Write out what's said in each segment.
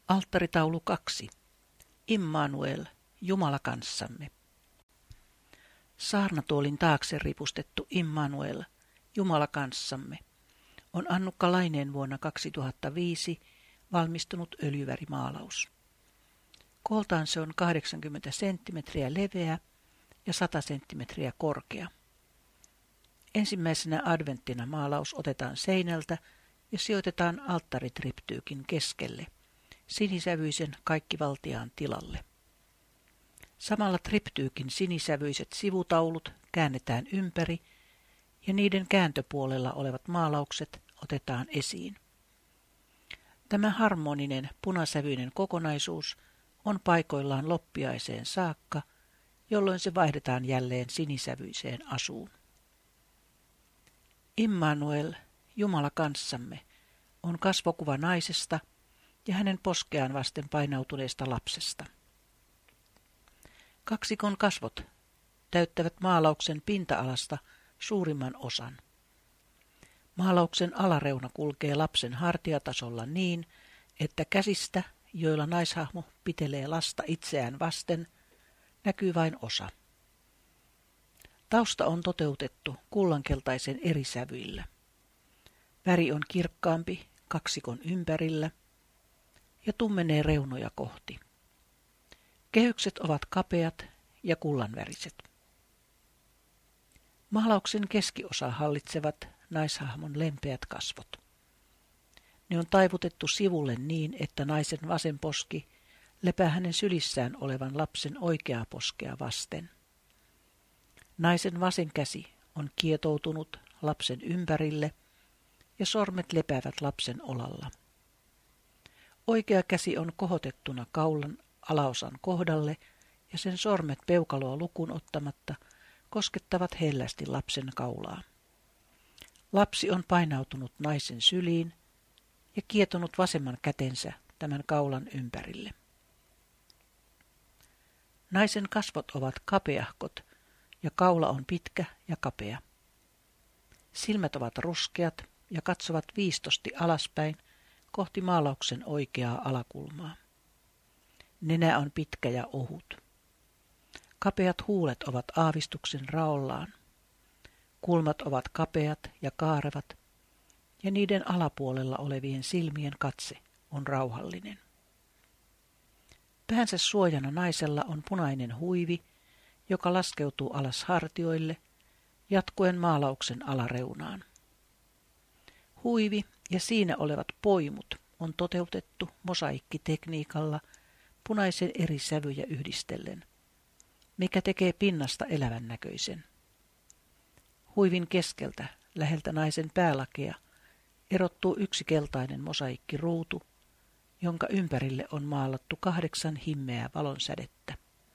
Alttaritaulu 2. Immanuel, Jumala kanssamme. Saarnatuolin taakse ripustettu Immanuel, Jumala kanssamme, on Annukka Laineen vuonna 2005 valmistunut öljyvärimaalaus. Kooltaan se on 80 senttimetriä leveä ja 100 senttimetriä korkea. Ensimmäisenä adventtina maalaus otetaan seinältä ja sijoitetaan alttaritriptyykin keskelle, sinisävyisen kaikkivaltiaan tilalle. Samalla triptyykin sinisävyiset sivutaulut käännetään ympäri ja niiden kääntöpuolella olevat maalaukset otetaan esiin. Tämä harmoninen punasävyinen kokonaisuus on paikoillaan loppiaiseen saakka, jolloin se vaihdetaan jälleen sinisävyiseen asuun. Immanuel, Jumala kanssamme, on kasvokuva naisesta ja hänen poskeaan vasten painautuneesta lapsesta. Kaksikon kasvot täyttävät maalauksen pinta-alasta suurimman osan. Maalauksen alareuna kulkee lapsen hartiatasolla niin, että käsistä, joilla naishahmo pitelee lasta itseään vasten, näkyy vain osa. Tausta on toteutettu kullankeltaisen eri sävyillä. Väri on kirkkaampi kaksikon ympärillä ja tummenee reunoja kohti. Kehykset ovat kapeat ja kullanväriset. Maalauksen keskiosa hallitsevat naishahmon lempeät kasvot. Ne on taivutettu sivulle niin, että naisen vasen poski lepää hänen sylissään olevan lapsen oikeaa poskea vasten. Naisen vasen käsi on kietoutunut lapsen ympärille ja sormet lepäävät lapsen olalla. Oikea käsi on kohotettuna kaulan alaosan kohdalle ja sen sormet peukaloa lukuun ottamatta koskettavat hellästi lapsen kaulaa. Lapsi on painautunut naisen syliin ja kietonut vasemman kätensä tämän kaulan ympärille. Naisen kasvot ovat kapeahkot ja kaula on pitkä ja kapea. Silmät ovat ruskeat ja katsovat viistosti alaspäin kohti maalauksen oikeaa alakulmaa. Nenä on pitkä ja ohut. Kapeat huulet ovat aavistuksen raollaan. Kulmat ovat kapeat ja kaarevat, ja niiden alapuolella olevien silmien katse on rauhallinen. Päänsä suojana naisella on punainen huivi, joka laskeutuu alas hartioille, jatkuen maalauksen alareunaan. Huivi ja siinä olevat poimut on toteutettu mosaikkitekniikalla punaisen eri sävyjä yhdistellen, mikä tekee pinnasta elävän näköisen. Huivin keskeltä, läheltä naisen päälakea, erottuu yksi keltainen mosaikkiruutu, jonka ympärille on maalattu 8 himmeää valonsädettä.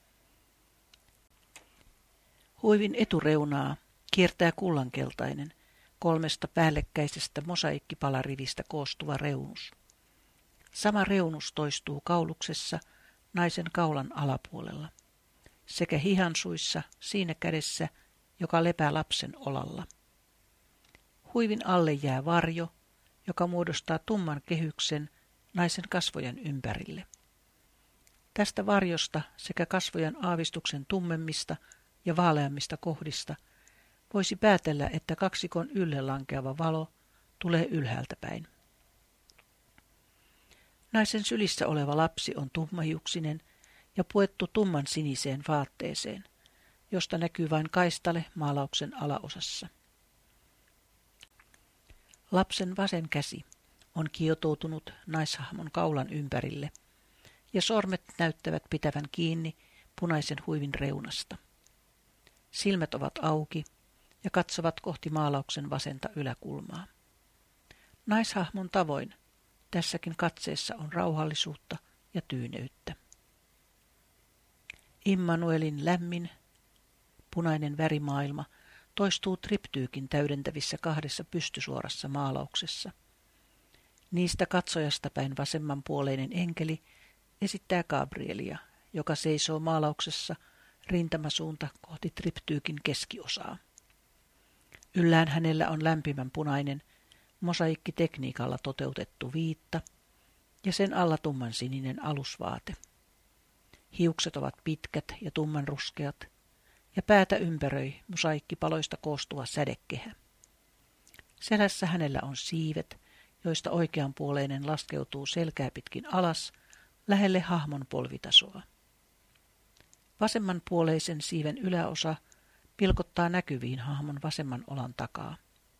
Huivin etureunaa kiertää kullankeltainen 3 päällekkäisestä mosaikkipalariivistä koostuva reunus. Sama reunus toistuu kauluksessa naisen kaulan alapuolella sekä hihansuissa siinä kädessä, joka lepää lapsen olalla. Huivin alle jää varjo, joka muodostaa tumman kehyksen naisen kasvojen ympärille. Tästä varjosta sekä kasvojen aavistuksen tummemmista ja vaaleammista kohdista voisi päätellä, että kaksikon ylle lankeava valo tulee ylhäältä päin. Naisen sylissä oleva lapsi on tummahiuksinen ja puettu tumman siniseen vaatteeseen, josta näkyy vain kaistale maalauksen alaosassa. Lapsen vasen käsi on kietoutunut naishahmon kaulan ympärille ja sormet näyttävät pitävän kiinni punaisen huivin reunasta. Silmät ovat auki ja katsovat kohti maalauksen vasenta yläkulmaa. Naishahmon tavoin tässäkin katseessa on rauhallisuutta ja tyyneyttä. Immanuelin lämmin, punainen värimaailma toistuu triptyykin täydentävissä 2 pystysuorassa maalauksessa. Niistä katsojasta päin vasemmanpuoleinen enkeli esittää Gabrielia, joka seisoo maalauksessa rintamasuunta kohti triptyykin keskiosaa. Yllään hänellä on lämpimän punainen mosaikkitekniikalla toteutettu viitta, ja sen alla tummansininen alusvaate. Hiukset ovat pitkät ja tummanruskeat, ja päätä ympäröi mosaiikkipaloista koostuva sädekehä. Selässä hänellä on siivet, joista oikeanpuoleinen laskeutuu selkää pitkin alas lähelle hahmon polvitasoa. Vasemmanpuoleisen siiven yläosa pilkottaa näkyviin hahmon vasemman olan takaa.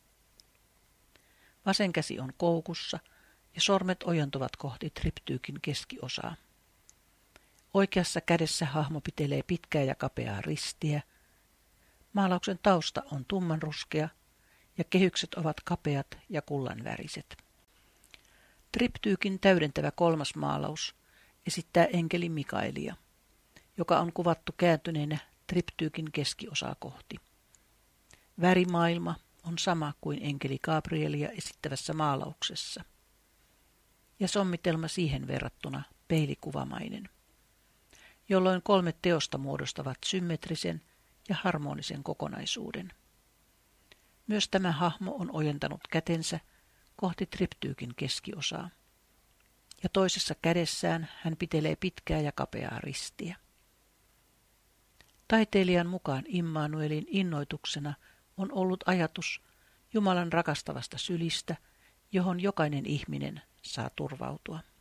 Vasen käsi on koukussa ja sormet ojentuvat kohti triptyykin keskiosaa. Oikeassa kädessä hahmo pitelee pitkää ja kapeaa ristiä. Maalauksen tausta on tummanruskea ja kehykset ovat kapeat ja kullanväriset. Triptyykin täydentävä kolmas maalaus esittää enkeli Mikaelia, joka on kuvattu kääntyneenä triptyykin keskiosaa kohti. Värimaailma on sama kuin enkeli Gabrielia esittävässä maalauksessa, ja sommitelma siihen verrattuna peilikuvamainen, jolloin 3 teosta muodostavat symmetrisen ja harmonisen kokonaisuuden. Myös tämä hahmo on ojentanut kätensä kohti triptyykin keskiosaa, ja toisessa kädessään hän pitelee pitkää ja kapeaa ristiä. Taiteilijan mukaan Immanuelin innoituksena on ollut ajatus Jumalan rakastavasta sylistä, johon jokainen ihminen saa turvautua.